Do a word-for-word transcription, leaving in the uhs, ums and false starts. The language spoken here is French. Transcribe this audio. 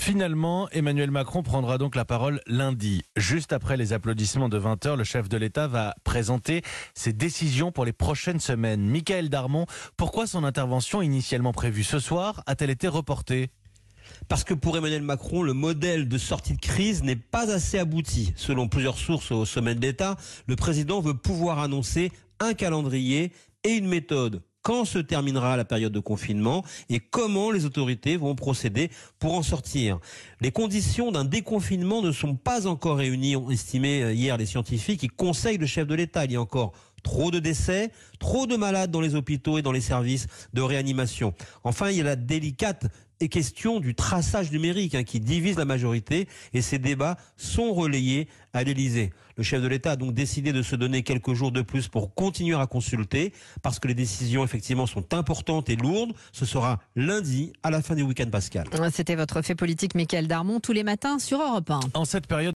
Finalement, Emmanuel Macron prendra donc la parole lundi. Juste après les applaudissements de vingt heures, le chef de l'État va présenter ses décisions pour les prochaines semaines. Michaël Darmon, pourquoi son intervention initialement prévue ce soir a-t-elle été reportée ? Parce que pour Emmanuel Macron, le modèle de sortie de crise n'est pas assez abouti. Selon plusieurs sources au sommet de l'État, le président veut pouvoir annoncer un calendrier et une méthode. Quand se terminera la période de confinement et comment les autorités vont procéder pour en sortir. Les conditions d'un déconfinement ne sont pas encore réunies, ont estimé hier les scientifiques qui conseillent le chef de l'État. Il y a encore trop de décès, trop de malades dans les hôpitaux et dans les services de réanimation. Enfin, il y a la délicate question du traçage numérique hein, qui divise la majorité et ces débats sont relayés à l'Élysée. Le chef de l'État a donc décidé de se donner quelques jours de plus pour continuer à consulter parce que les décisions effectivement sont importantes et lourdes. Ce sera lundi à la fin du week-end pascal. C'était votre fait politique Michaël Darmon tous les matins sur Europe un. En cette période